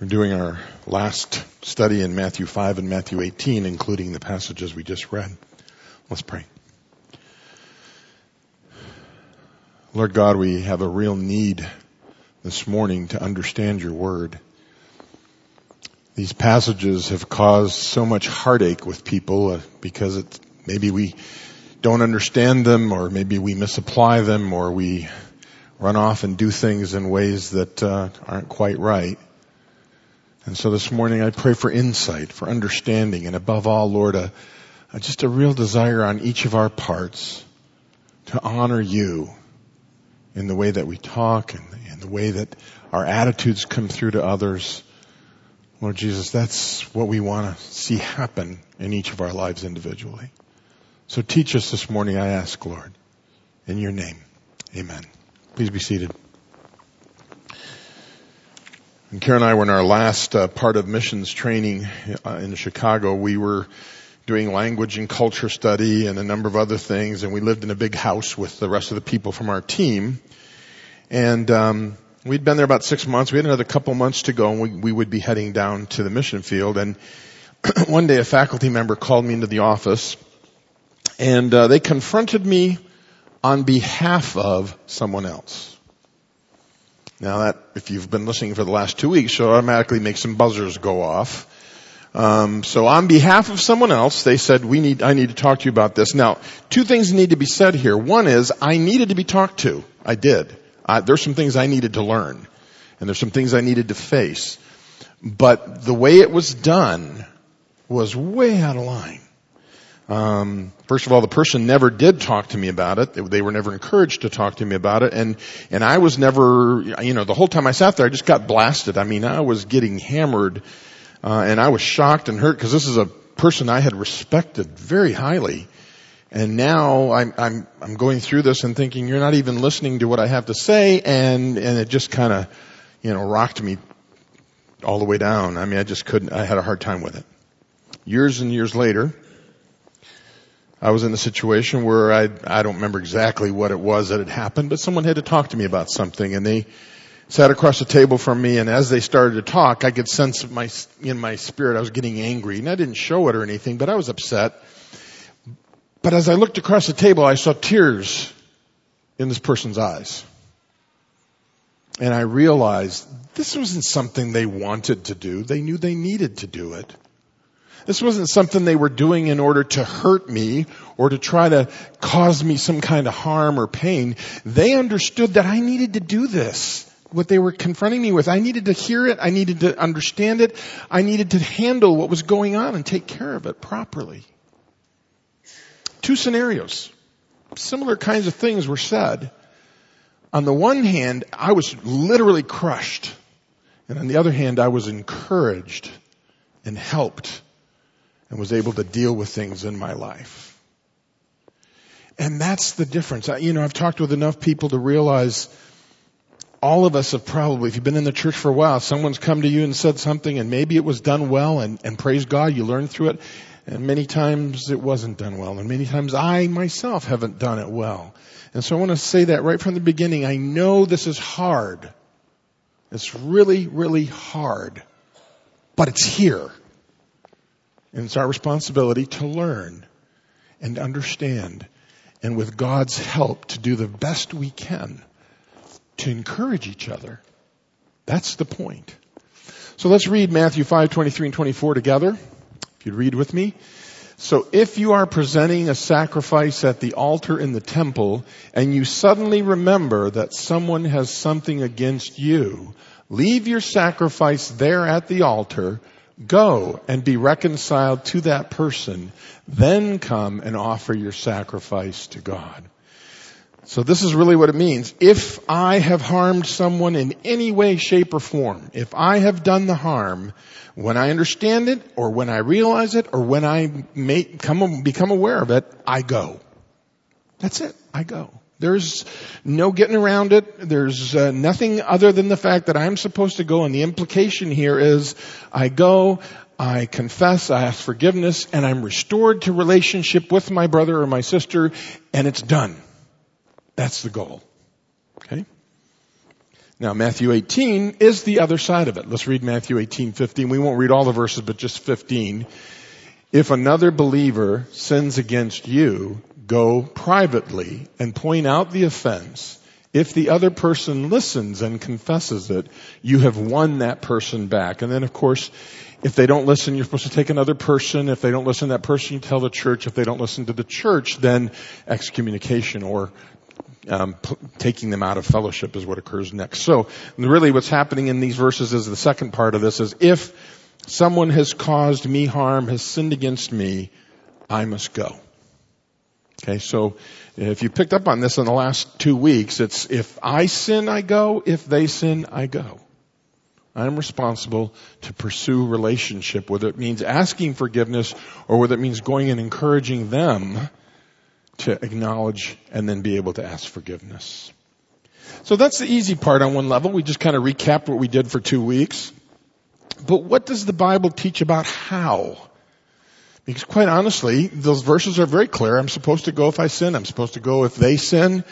We're doing our last study in Matthew 5 and Matthew 18, including the passages we just read. Let's pray. Lord God, we have a real need this morning to understand your word. These passages have caused so much heartache with people because maybe we don't understand them, or maybe we misapply them, or we run off and do things in ways that aren't quite right. And so this morning I pray for insight, for understanding, and above all, Lord, just a real desire on each of our parts to honor you in the way that we talk and in the way that our attitudes come through to others. Lord Jesus, that's what we want to see happen in each of our lives individually. So teach us this morning, I ask, Lord, in your name. Amen. Please be seated. And Karen and I were in our last part of missions training in Chicago. We were doing language and culture study and a number of other things, and we lived in a big house with the rest of the people from our team. And we'd been there about 6 months. We had another couple months to go, and we would be heading down to the mission field. And one day a faculty member called me into the office, and they confronted me on behalf of someone else. Now that, if you've been listening for the last 2 weeks, should automatically make some buzzers go off. So on behalf of someone else, they said, I need to talk to you about this. Now, two things need to be said here. One is, I needed to be talked to. I did. There's some things I needed to learn, and there's some things I needed to face. But the way it was done was way out of line. First of all, the person never did talk to me about it. They were never encouraged to talk to me about it. And I was never, the whole time I sat there, I just got blasted. I mean, I was getting hammered, and I was shocked and hurt because this is a person I had respected very highly. And now I'm going through this and thinking, you're not even listening to what I have to say. And it just kind of, rocked me all the way down. I mean, I had a hard time with it. Years and years later, I was in a situation where I don't remember exactly what it was that had happened, but someone had to talk to me about something, and they sat across the table from me, and as they started to talk, I could sense in my spirit I was getting angry, and I didn't show it or anything, but I was upset. But as I looked across the table, I saw tears in this person's eyes. And I realized this wasn't something they wanted to do. They knew they needed to do it. This wasn't something they were doing in order to hurt me or to try to cause me some kind of harm or pain. They understood that I needed to do this, what they were confronting me with. I needed to hear it. I needed to understand it. I needed to handle what was going on and take care of it properly. Two scenarios. Similar kinds of things were said. On the one hand, I was literally crushed. And on the other hand, I was encouraged and helped and was able to deal with things in my life. And that's the difference. I've talked with enough people to realize all of us have probably, if you've been in the church for a while, someone's come to you and said something, and maybe it was done well, and praise God, you learned through it. And many times it wasn't done well, and many times I myself haven't done it well. And so I want to say that right from the beginning. I know this is hard. It's really, really hard. But it's here. And it's our responsibility to learn and understand, and with God's help to do the best we can to encourage each other. That's the point. So let's read Matthew 5:23 and 24 together. If you'd read with me. So if you are presenting a sacrifice at the altar in the temple, and you suddenly remember that someone has something against you, leave your sacrifice there at the altar. Go and be reconciled to that person. Then come and offer your sacrifice to God. So this is really what it means. If I have harmed someone in any way, shape, or form, if I have done the harm, when I understand it, or when I realize it, or when I become aware of it, I go. That's it. I go. There's no getting around it. There's nothing other than the fact that I'm supposed to go. And the implication here is I go, I confess, I ask forgiveness, and I'm restored to relationship with my brother or my sister, and it's done. That's the goal. Okay? Now, Matthew 18 is the other side of it. Let's read Matthew 18:15. We won't read all the verses, but just 15. If another believer sins against you, go privately and point out the offense. If the other person listens and confesses it, you have won that person back. And then, of course, if they don't listen, you're supposed to take another person. If they don't listen to that person, you tell the church. If they don't listen to the church, then excommunication or taking them out of fellowship is what occurs next. So really what's happening in these verses is the second part of this is if someone has caused me harm, has sinned against me, I must go. Okay, so if you picked up on this in the last 2 weeks, it's if I sin, I go. If they sin, I go. I'm responsible to pursue relationship, whether it means asking forgiveness or whether it means going and encouraging them to acknowledge and then be able to ask forgiveness. So that's the easy part on one level. We just kind of recapped what we did for 2 weeks. But what does the Bible teach about how? Because quite honestly, those verses are very clear. I'm supposed to go if I sin. I'm supposed to go if they sin.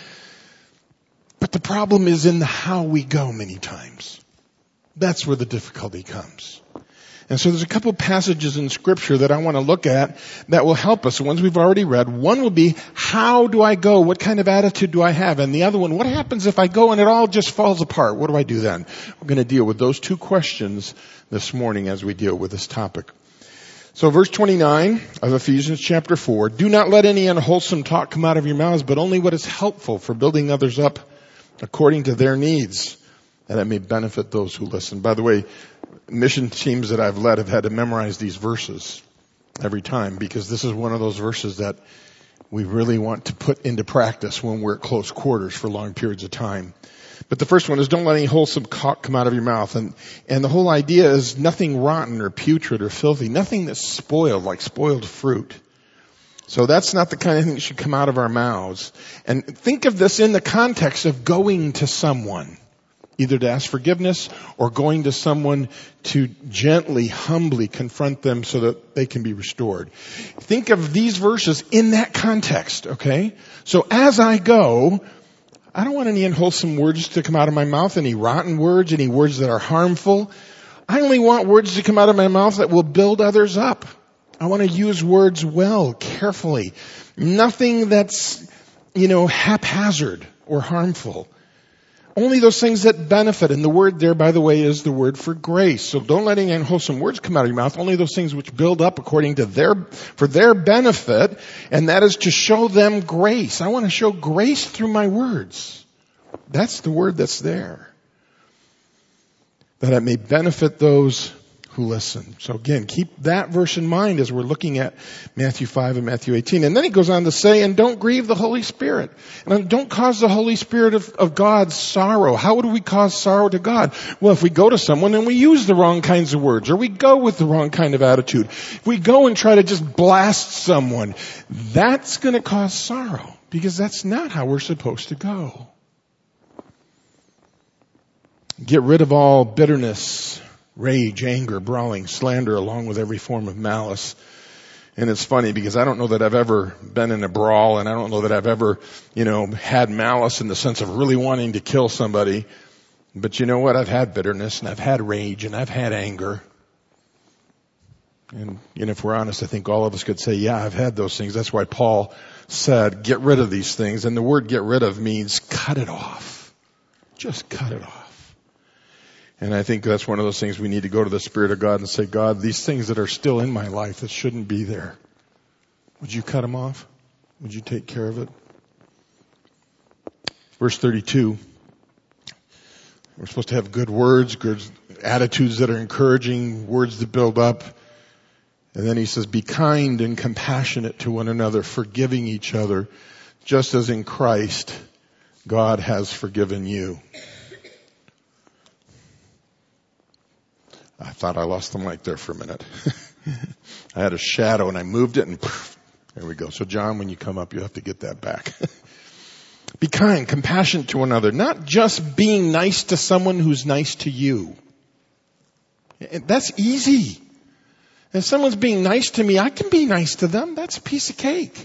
But the problem is in the how we go many times. That's where the difficulty comes. And so there's a couple passages in Scripture that I want to look at that will help us. The ones we've already read. One will be, how do I go? What kind of attitude do I have? And the other one, what happens if I go and it all just falls apart? What do I do then? We're going to deal with those two questions this morning as we deal with this topic. So verse 29 of Ephesians chapter 4, do not let any unwholesome talk come out of your mouths, but only what is helpful for building others up according to their needs, that it may benefit those who listen. By the way, mission teams that I've led have had to memorize these verses every time because this is one of those verses that we really want to put into practice when we're at close quarters for long periods of time. But the first one is don't let any wholesome talk come out of your mouth. And the whole idea is nothing rotten or putrid or filthy, nothing that's spoiled, like spoiled fruit. So that's not the kind of thing that should come out of our mouths. And think of this in the context of going to someone, either to ask forgiveness or going to someone to gently, humbly confront them so that they can be restored. Think of these verses in that context, okay? So as I go, I don't want any unwholesome words to come out of my mouth, any rotten words, any words that are harmful. I only want words to come out of my mouth that will build others up. I want to use words well, carefully. Nothing that's, haphazard or harmful. Only those things that benefit. And the word there, by the way, is the word for grace. So don't let any unwholesome words come out of your mouth. Only those things which build up according to for their benefit. And that is to show them grace. I want to show grace through my words. That's the word that's there. That it may benefit those who listen. So again, keep that verse in mind as we're looking at Matthew 5 and Matthew 18. And then he goes on to say, and don't grieve the Holy Spirit. And don't cause the Holy Spirit of God sorrow. How would we cause sorrow to God? Well, if we go to someone and we use the wrong kinds of words, or we go with the wrong kind of attitude, if we go and try to just blast someone, that's going to cause sorrow, because that's not how we're supposed to go. Get rid of all bitterness, rage, anger, brawling, slander, along with every form of malice. And it's funny because I don't know that I've ever been in a brawl, and I don't know that I've ever, had malice in the sense of really wanting to kill somebody. But you know what? I've had bitterness, and I've had rage, and I've had anger. And, if we're honest, I think all of us could say, yeah, I've had those things. That's why Paul said, get rid of these things. And the word get rid of means cut it off. Just cut it off. And I think that's one of those things we need to go to the Spirit of God and say, God, these things that are still in my life that shouldn't be there, would you cut them off? Would you take care of it? Verse 32. We're supposed to have good words, good attitudes that are encouraging, words that build up. And then he says, be kind and compassionate to one another, forgiving each other, just as in Christ God has forgiven you. I thought I lost the mic there for a minute. I had a shadow and I moved it and poof, there we go. So John, when you come up, you have to get that back. Be kind, compassionate to one another, not just being nice to someone who's nice to you. That's easy. If someone's being nice to me, I can be nice to them. That's a piece of cake.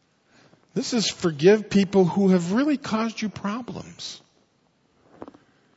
This is forgive people who have really caused you problems.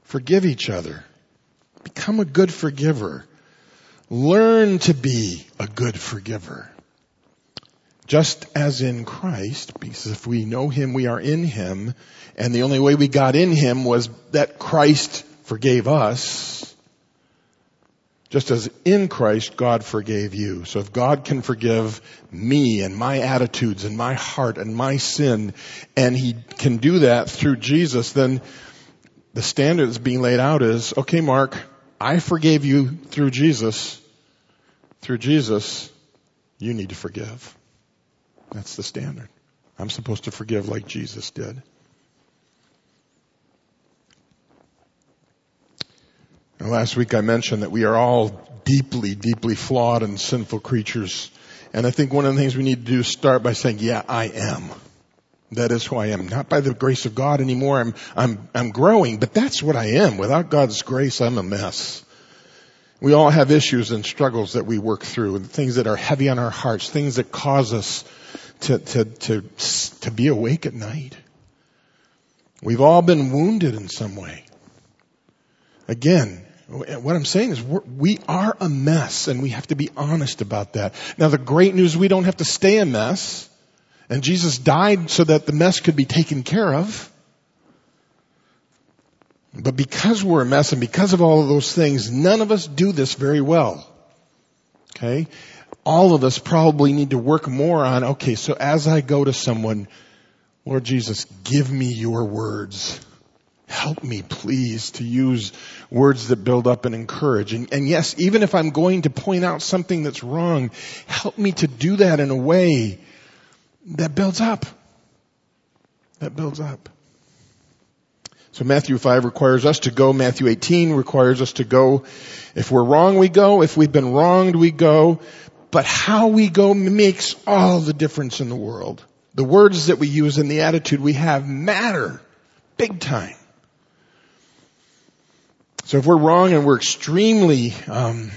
Forgive each other. Become a good forgiver. Learn to be a good forgiver. Just as in Christ, because if we know Him, we are in Him, and the only way we got in Him was that Christ forgave us. Just as in Christ, God forgave you. So if God can forgive me and my attitudes and my heart and my sin, and He can do that through Jesus, then the standard that's being laid out is, okay, Mark, I forgave you through Jesus. Through Jesus, you need to forgive. That's the standard. I'm supposed to forgive like Jesus did. Now, last week I mentioned that we are all deeply, deeply flawed and sinful creatures. And I think one of the things we need to do is start by saying, yeah, I am. That is who I am. Not by the grace of God anymore. I'm growing, but that's what I am. Without God's grace, I'm a mess. We all have issues and struggles that we work through, and things that are heavy on our hearts, things that cause us to be awake at night. We've all been wounded in some way. Again, what I'm saying is we are a mess, and we have to be honest about that. Now, the great news, we don't have to stay a mess. And Jesus died so that the mess could be taken care of. But because we're a mess and because of all of those things, none of us do this very well. Okay? All of us probably need to work more on, okay, so as I go to someone, Lord Jesus, give me your words. Help me, please, to use words that build up and encourage. And yes, even if I'm going to point out something that's wrong, help me to do that in a way that builds up. That builds up. So Matthew 5 requires us to go. Matthew 18 requires us to go. If we're wrong, we go. If we've been wronged, we go. But how we go makes all the difference in the world. The words that we use and the attitude we have matter big time. So if we're wrong and we're extremely, when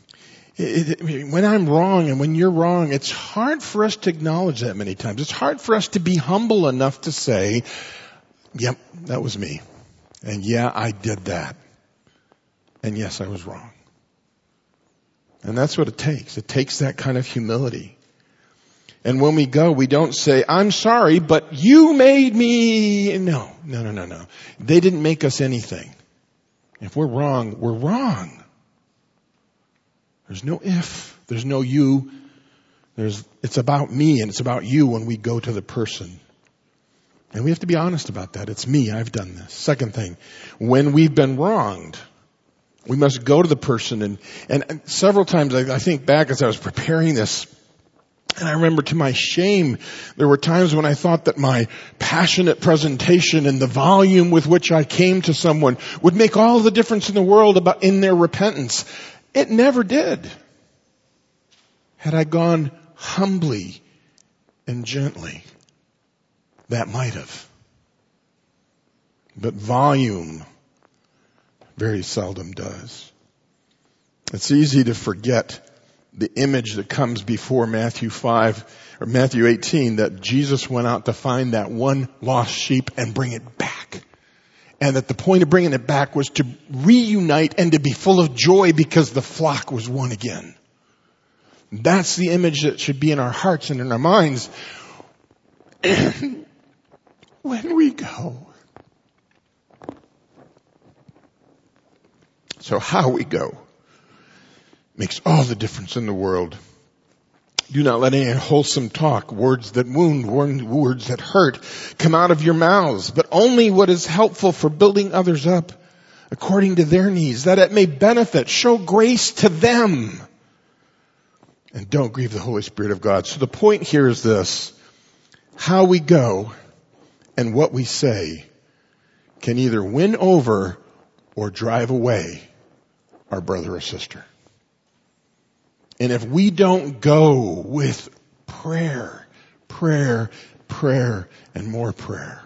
I'm wrong and when you're wrong, it's hard for us to acknowledge that many times. It's hard for us to be humble enough to say, yep, that was me. And yeah, I did that. And yes, I was wrong. And that's what it takes. It takes that kind of humility. And when we go, we don't say, I'm sorry, but you made me. No. They didn't make us anything. If we're wrong, we're wrong. There's no if. There's no you. It's about me and it's about you when we go to the person. And we have to be honest about that. It's me. I've done this. Second thing, when we've been wronged, we must go to the person. And several times I think back as I was preparing this, and I remember to my shame, there were times when I thought that my passionate presentation and the volume with which I came to someone would make all the difference in the world in their repentance. It never did. Had I gone humbly and gently, that might have. But volume very seldom does. It's easy to forget the image that comes before Matthew 5 or Matthew 18, that Jesus went out to find that one lost sheep and bring it back. And that the point of bringing it back was to reunite and to be full of joy because the flock was one again. That's the image that should be in our hearts and in our minds. When we go. So how we go makes all the difference in the world. Do not let any unwholesome talk, words that wound, words that hurt, come out of your mouths, but only what is helpful for building others up according to their needs, that it may benefit, show grace to them. And don't grieve the Holy Spirit of God. So the point here is this: how we go and what we say can either win over or drive away our brother or sister. And if we don't go with prayer, and more prayer,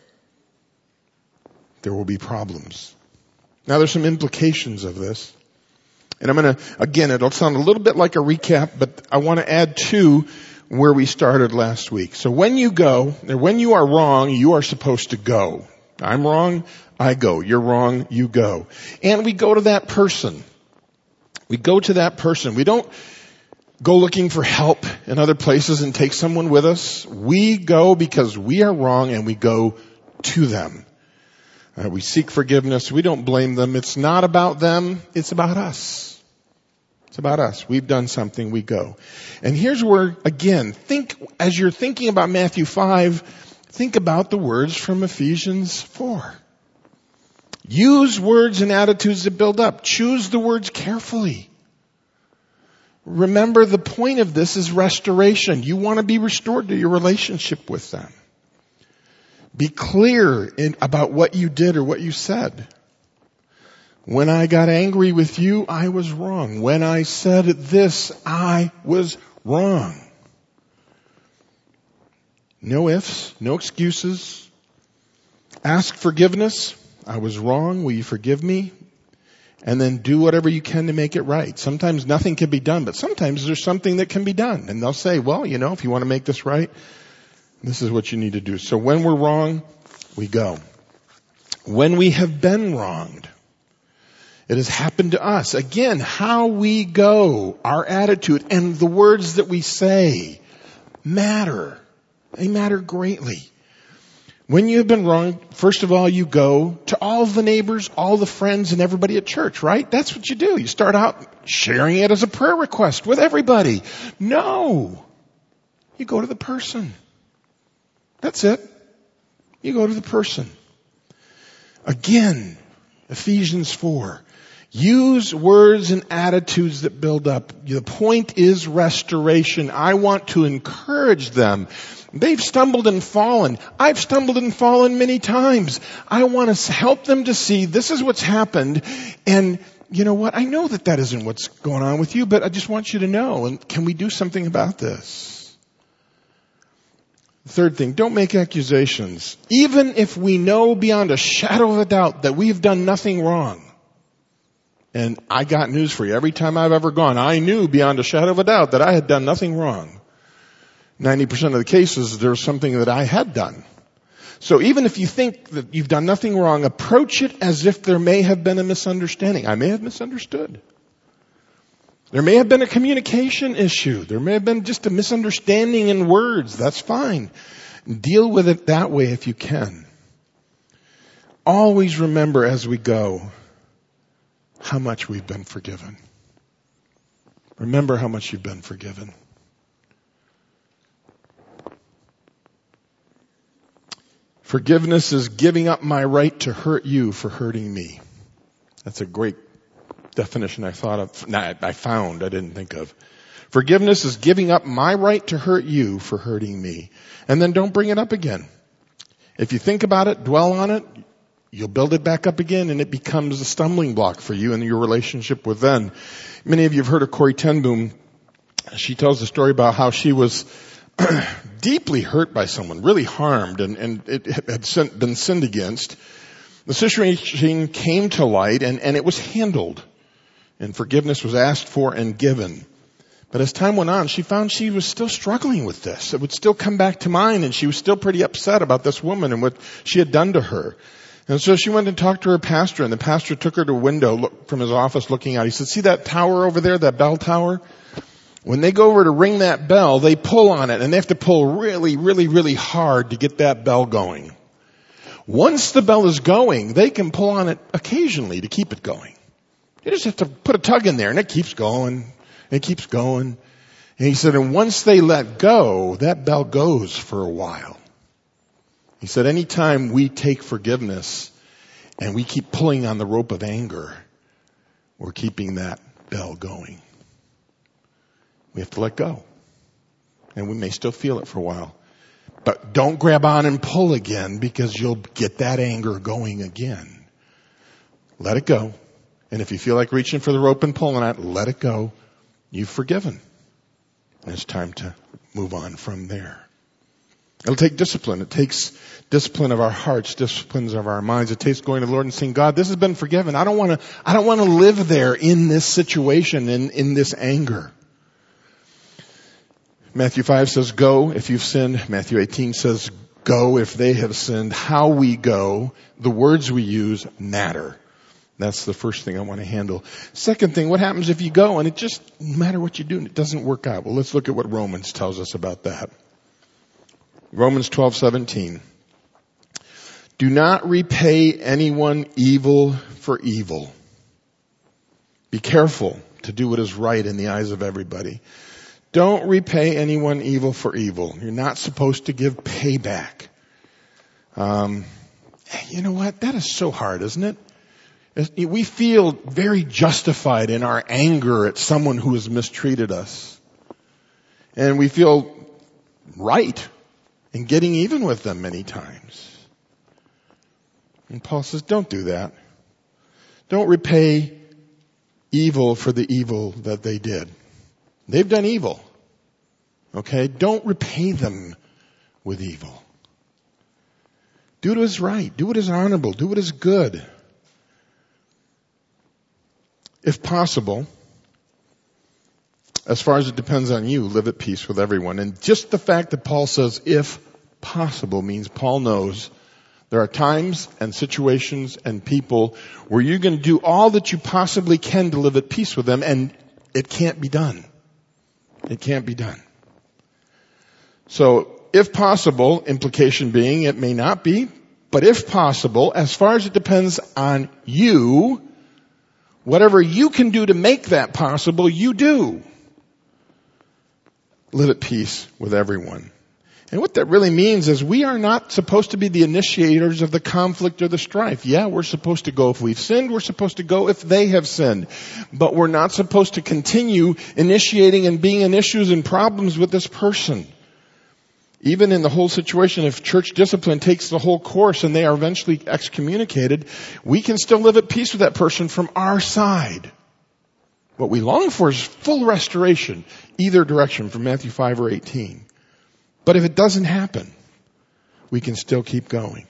there will be problems. Now there's some implications of this. And I'm going to, again, it'll sound a little bit like a recap, but I want to add to where we started last week. So when you go, or when you are wrong, you are supposed to go. I'm wrong, I go. You're wrong, you go. And we go to that person. We go to that person. We don't go looking for help in other places and take someone with us. We go because we are wrong and we go to them. We seek forgiveness. We don't blame them. It's not about them. It's about us. It's about us. We've done something. We go. And here's where, again, as you're thinking about Matthew 5, think about the words from Ephesians 4. Use words and attitudes that build up. Choose the words carefully. Remember, the point of this is restoration. You want to be restored to your relationship with them. Be clear about what you did or what you said. When I got angry with you, I was wrong. When I said this, I was wrong. No ifs, no excuses. Ask forgiveness. I was wrong. Will you forgive me? And then do whatever you can to make it right. Sometimes nothing can be done, but sometimes there's something that can be done. And they'll say, well, if you want to make this right, this is what you need to do. So when we're wrong, we go. When we have been wronged, it has happened to us. Again, how we go, our attitude, and the words that we say matter. They matter greatly. When you have been wronged, first of all, you go to all the neighbors, all the friends, and everybody at church, right? That's what you do. You start out sharing it as a prayer request with everybody. No. You go to the person. That's it. You go to the person. Again, Ephesians 4. Use words and attitudes that build up. The point is restoration. I want to encourage them. They've stumbled and fallen. I've stumbled and fallen many times. I want to help them to see this is what's happened. And you know what? I know that isn't what's going on with you, but I just want you to know. And can we do something about this? Third thing, don't make accusations. Even if we know beyond a shadow of a doubt that we've done nothing wrong. And I got news for you. Every time I've ever gone, I knew beyond a shadow of a doubt that I had done nothing wrong. 90% of the cases, there's something that I had done. So even if you think that you've done nothing wrong, approach it as if there may have been a misunderstanding. I may have misunderstood. There may have been a communication issue. There may have been just a misunderstanding in words. That's fine. Deal with it that way if you can. Always remember as we go how much we've been forgiven. Remember how much you've been forgiven. Forgiveness is giving up my right to hurt you for hurting me. That's a great definition I found, I didn't think of. Forgiveness is giving up my right to hurt you for hurting me. And then don't bring it up again. If you think about it, dwell on it, you'll build it back up again and it becomes a stumbling block for you in your relationship with them. Many of you have heard of Corrie ten Boom. She tells the story about how she was deeply hurt by someone, really harmed, and it had been sinned against. The situation came to light and it was handled. And forgiveness was asked for and given. But as time went on, she found she was still struggling with this. It would still come back to mind, and she was still pretty upset about this woman and what she had done to her. And so she went and talked to her pastor, and the pastor took her to a window from his office looking out. He said, see that tower over there, that bell tower? When they go over to ring that bell, they pull on it, and they have to pull really, really, really hard to get that bell going. Once the bell is going, they can pull on it occasionally to keep it going. You just have to put a tug in there, and it keeps going. It keeps going. And he said, and once they let go, that bell goes for a while. He said, anytime we take forgiveness and we keep pulling on the rope of anger, we're keeping that bell going. We have to let go. And we may still feel it for a while. But don't grab on and pull again, because you'll get that anger going again. Let it go. And if you feel like reaching for the rope and pulling on it, let it go. You've forgiven. And it's time to move on from there. It'll take discipline. It takes discipline of our hearts, disciplines of our minds. It takes going to the Lord and saying, God, this has been forgiven. I don't want to live there in this situation, in this anger. Matthew 5 says, go if you've sinned. Matthew 18 says, go if they have sinned. How we go, the words we use matter. That's the first thing I want to handle. Second thing, what happens if you go and it just, no matter what you do, it doesn't work out? Well, let's look at what Romans tells us about that. Romans 12:17. Do not repay anyone evil for evil. Be careful to do what is right in the eyes of everybody. Don't repay anyone evil for evil. You're not supposed to give payback. You know what? That is so hard, isn't it? We feel very justified in our anger at someone who has mistreated us. And we feel right in getting even with them many times. And Paul says, don't do that. Don't repay evil for the evil that they did. They've done evil. Okay? Don't repay them with evil. Do what is right. Do what is honorable. Do what is good. If possible, as far as it depends on you, live at peace with everyone. And just the fact that Paul says, if possible, means Paul knows there are times and situations and people where you're going to do all that you possibly can to live at peace with them, and it can't be done. It can't be done. So, if possible, implication being it may not be, but if possible, as far as it depends on you, whatever you can do to make that possible, you do. Live at peace with everyone. And what that really means is we are not supposed to be the initiators of the conflict or the strife. Yeah, we're supposed to go if we've sinned. We're supposed to go if they have sinned. But we're not supposed to continue initiating and being in issues and problems with this person. Even in the whole situation, if church discipline takes the whole course and they are eventually excommunicated, we can still live at peace with that person from our side. What we long for is full restoration, either direction, from Matthew 5 or 18. But if it doesn't happen, we can still keep going.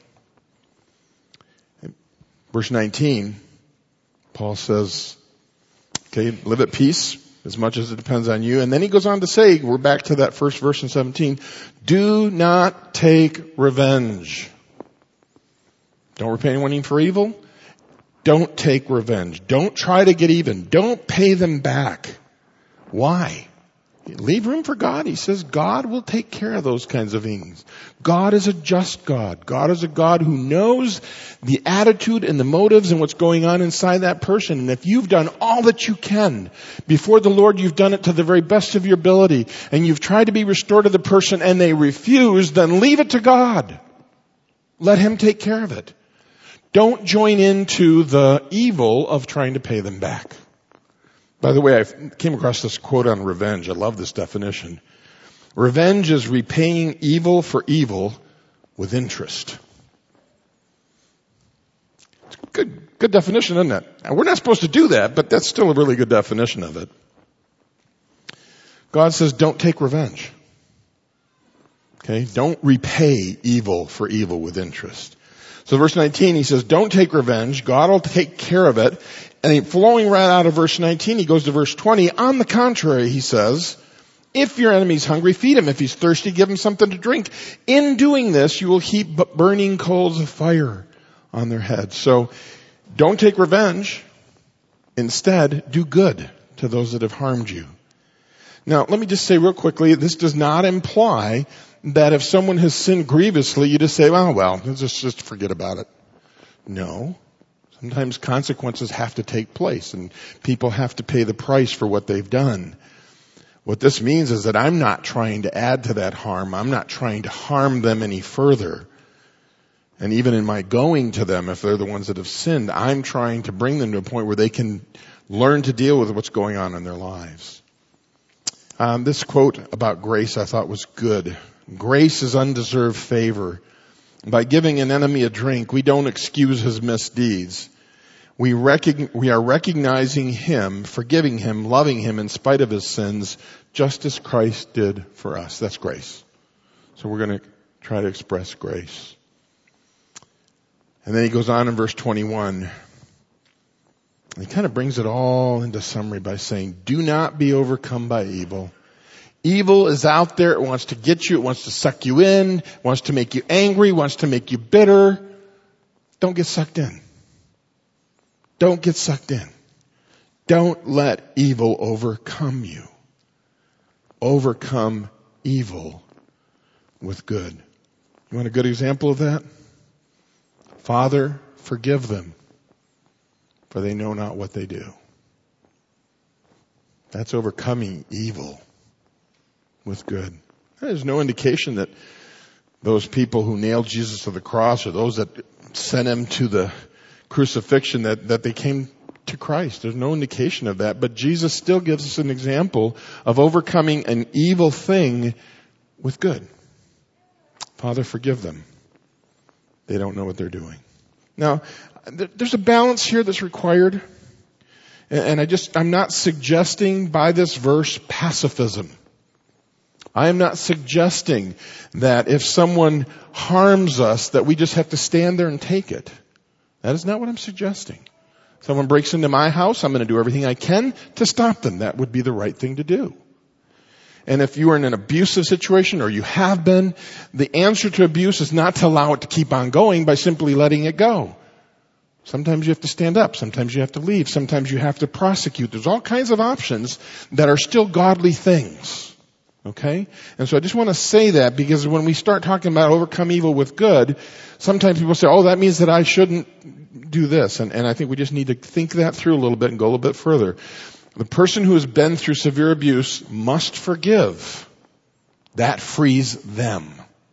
Verse 19, Paul says, okay, live at peace as much as it depends on you. And then he goes on to say, we're back to that first verse in 17, do not take revenge. Don't repay anyone for evil. Don't take revenge. Don't try to get even. Don't pay them back. Why? Leave room for God. He says God will take care of those kinds of things. God is a just God. God is a God who knows the attitude and the motives and what's going on inside that person. And if you've done all that you can before the Lord, you've done it to the very best of your ability, and you've tried to be restored to the person and they refuse, then leave it to God. Let Him take care of it. Don't join into the evil of trying to pay them back. By the way, I came across this quote on revenge. I love this definition. Revenge is repaying evil for evil with interest. It's a good definition, isn't it? And we're not supposed to do that, but that's still a really good definition of it. God says, don't take revenge. Okay? Don't repay evil for evil with interest. So verse 19, he says, don't take revenge. God will take care of it. And flowing right out of verse 19, he goes to verse 20. On the contrary, he says, if your enemy's hungry, feed him. If he's thirsty, give him something to drink. In doing this, you will heap burning coals of fire on their heads. So don't take revenge. Instead, do good to those that have harmed you. Now, let me just say real quickly, this does not imply that if someone has sinned grievously, you just say, well, let's just forget about it. No. Sometimes consequences have to take place and people have to pay the price for what they've done. What this means is that I'm not trying to add to that harm. I'm not trying to harm them any further. And even in my going to them, if they're the ones that have sinned, I'm trying to bring them to a point where they can learn to deal with what's going on in their lives. This quote about grace I thought was good. Grace is undeserved favor. By giving an enemy a drink, we don't excuse his misdeeds. We are recognizing him, forgiving him, loving him in spite of his sins, just as Christ did for us. That's grace. So we're going to try to express grace. And then he goes on in verse 21. He kind of brings it all into summary by saying, do not be overcome by evil. Evil is out there. It wants to get you. It wants to suck you in. It wants to make you angry. It wants to make you bitter. Don't get sucked in. Don't get sucked in. Don't let evil overcome you. Overcome evil with good. You want a good example of that? Father, forgive them, for they know not what they do. That's overcoming evil with good. There's no indication that those people who nailed Jesus to the cross or those that sent him to the crucifixion that they came to Christ. There's no indication of that. But Jesus still gives us an example of overcoming an evil thing with good. Father, forgive them. They don't know what they're doing. Now, there's a balance here that's required. And I'm not suggesting by this verse pacifism. I am not suggesting that if someone harms us that we just have to stand there and take it. That is not what I'm suggesting. Someone breaks into my house, I'm going to do everything I can to stop them. That would be the right thing to do. And if you are in an abusive situation, or you have been, the answer to abuse is not to allow it to keep on going by simply letting it go. Sometimes you have to stand up. Sometimes you have to leave. Sometimes you have to prosecute. There's all kinds of options that are still godly things. Okay? And so I just want to say that because when we start talking about overcome evil with good, sometimes people say, oh, that means that I shouldn't do this. And I think we just need to think that through a little bit and go a little bit further. The person who has been through severe abuse must forgive. That frees them.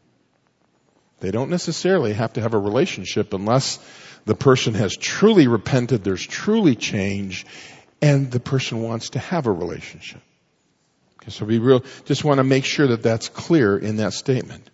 They don't necessarily have to have a relationship unless the person has truly repented, there's truly change, and the person wants to have a relationship. Okay, so just want to make sure that that's clear in that statement.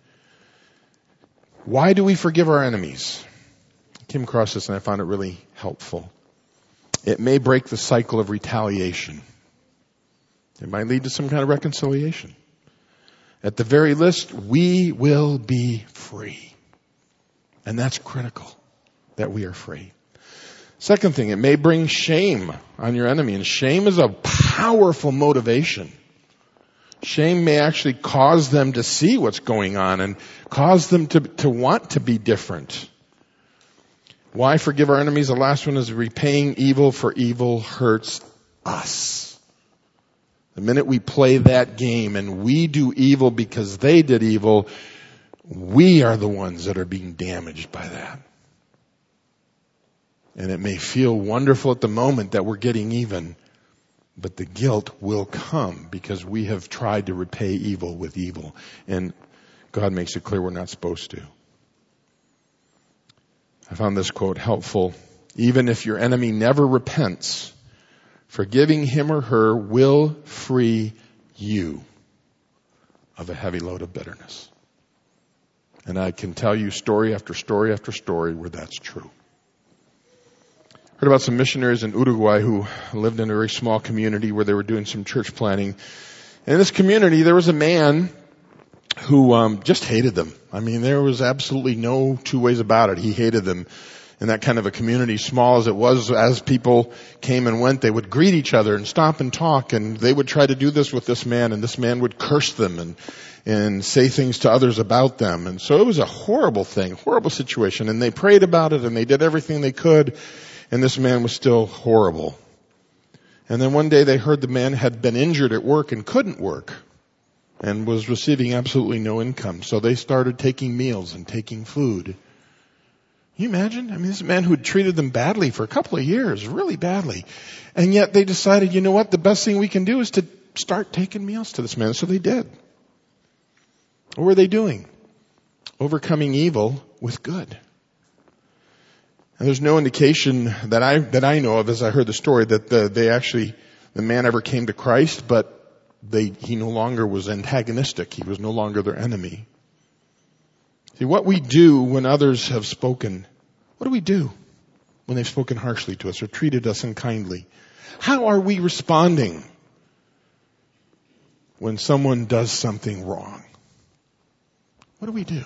Why do we forgive our enemies? I came across this and I found it really helpful. It may break the cycle of retaliation. It might lead to some kind of reconciliation. At the very least, we will be free. And that's critical, that we are free. Second thing, it may bring shame on your enemy. And shame is a powerful motivation. Shame may actually cause them to see what's going on and cause them to want to be different. Why forgive our enemies? The last one is repaying evil for evil hurts us. The minute we play that game and we do evil because they did evil, we are the ones that are being damaged by that. And it may feel wonderful at the moment that we're getting even, but the guilt will come because we have tried to repay evil with evil. And God makes it clear we're not supposed to. I found this quote helpful. Even if your enemy never repents, forgiving him or her will free you of a heavy load of bitterness. And I can tell you story after story after story where that's true. Heard about some missionaries in Uruguay who lived in a very small community where they were doing some church planting. And in this community, there was a man who just hated them. I mean, there was absolutely no two ways about it. He hated them. In that kind of a community, small as it was, as people came and went, they would greet each other and stop and talk, and they would try to do this with this man, and this man would curse them and say things to others about them. And so it was a horrible thing, horrible situation. And they prayed about it, and they did everything they could, and this man was still horrible. And then one day they heard the man had been injured at work and couldn't work and was receiving absolutely no income. So they started taking meals and taking food. Can you imagine? I mean, this is a man who had treated them badly for a couple of years, really badly. And yet they decided, you know what, the best thing we can do is to start taking meals to this man. So they did. What were they doing? Overcoming evil with good. And there's no indication that I know of as I heard the story that the man ever came to Christ, but he no longer was antagonistic. He was no longer their enemy. See, what we do when others have spoken, what do we do when they've spoken harshly to us or treated us unkindly? How are we responding when someone does something wrong? What do we do?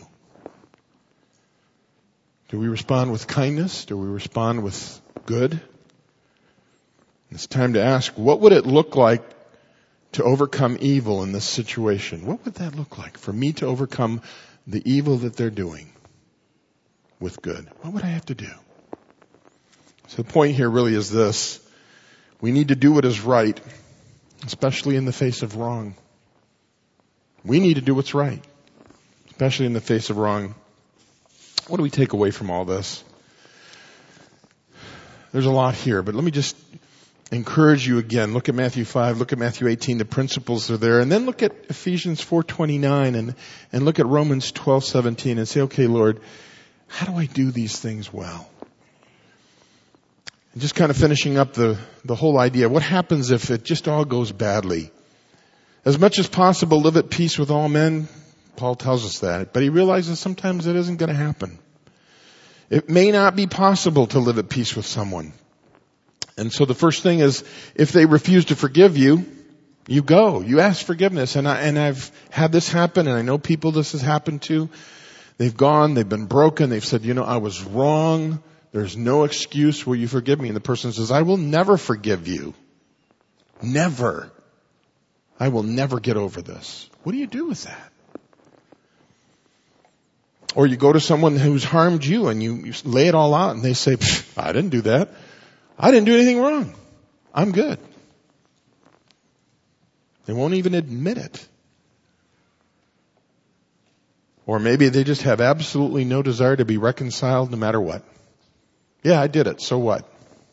Do we respond with kindness? Do we respond with good? It's time to ask, what would it look like to overcome evil in this situation, what would that look like? For me to overcome the evil that they're doing with good, what would I have to do? So the point here really is this. We need to do what is right, especially in the face of wrong. We need to do what's right, especially in the face of wrong. What do we take away from all this? There's a lot here, but let me just encourage you again. Look at Matthew 5, look at Matthew 18, the principles are there, and then look at Ephesians 4:29 and look at Romans 12:17 and say, okay, Lord, how do I do these things well? And just kind of finishing up the whole idea. What happens if it just all goes badly? As much as possible, live at peace with all men. Paul tells us that. But he realizes sometimes it isn't going to happen. It may not be possible to live at peace with someone. And so the first thing is, if they refuse to forgive you, you go. You ask forgiveness. And I've had this happen, and I know people this has happened to. They've gone, they've been broken, they've said, I was wrong. There's no excuse. Will you forgive me? And the person says, I will never forgive you. Never. I will never get over this. What do you do with that? Or you go to someone who's harmed you and you lay it all out and they say, I didn't do that. I didn't do anything wrong. I'm good. They won't even admit it. Or maybe they just have absolutely no desire to be reconciled no matter what. Yeah, I did it. So what?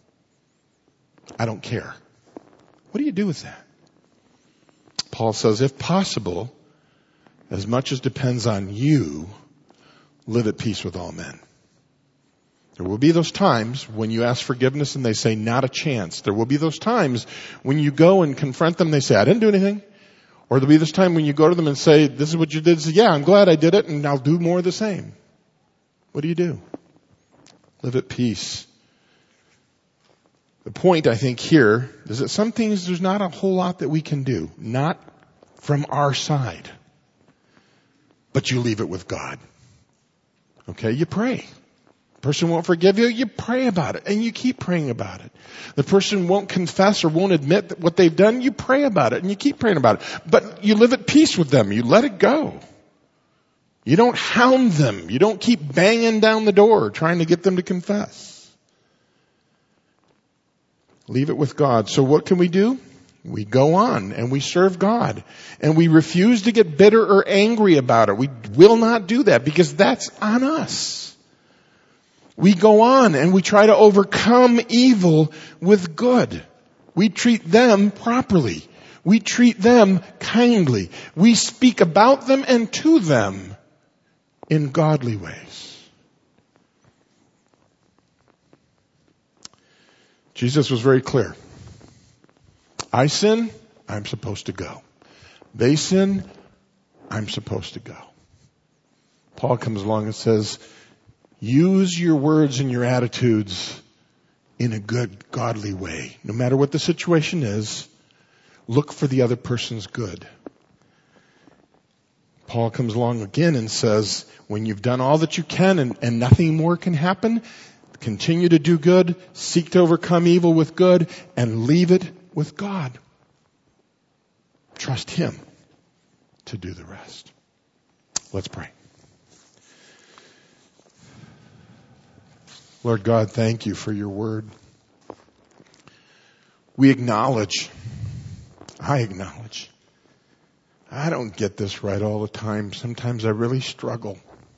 I don't care. What do you do with that? Paul says, if possible, as much as depends on you, live at peace with all men. There will be those times when you ask forgiveness and they say, not a chance. There will be those times when you go and confront them and they say, I didn't do anything. Or there'll be this time when you go to them and say, this is what you did. Say, yeah, I'm glad I did it and I'll do more of the same. What do? Live at peace. The point, I think, here is that some things there's not a whole lot that we can do. Not from our side. But you leave it with God. Okay, you pray. The person won't forgive you, you pray about it. And you keep praying about it. The person won't confess or won't admit what they've done, you pray about it and you keep praying about it. But you live at peace with them. You let it go. You don't hound them. You don't keep banging down the door trying to get them to confess. Leave it with God. So what can we do? We go on and we serve God. And we refuse to get bitter or angry about it. We will not do that because that's on us. We go on and we try to overcome evil with good. We treat them properly. We treat them kindly. We speak about them and to them in godly ways. Jesus was very clear. I sin, I'm supposed to go. They sin, I'm supposed to go. Paul comes along and says, use your words and your attitudes in a good, godly way. No matter what the situation is, look for the other person's good. Paul comes along again and says, when you've done all that you can and nothing more can happen, continue to do good, seek to overcome evil with good, and leave it with God. Trust Him to do the rest. Let's pray. Lord God, thank you for your word. We acknowledge, I don't get this right all the time. Sometimes I really struggle.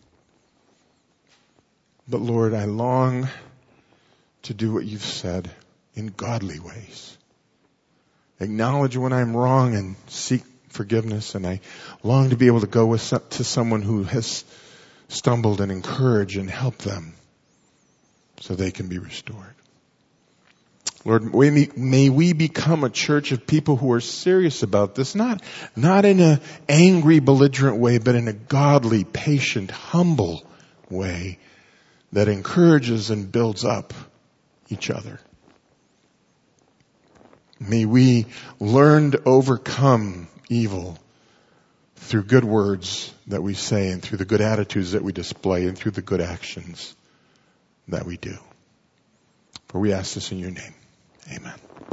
But Lord, I long to do what you've said in godly ways. Acknowledge when I'm wrong and seek forgiveness. And I long to be able to go to someone who has stumbled and encourage and help them so they can be restored. Lord, may we become a church of people who are serious about this, not in an angry, belligerent way, but in a godly, patient, humble way that encourages and builds up each other. May we learn to overcome evil through good words that we say and through the good attitudes that we display and through the good actions that we do. For we ask this in your name. Amen.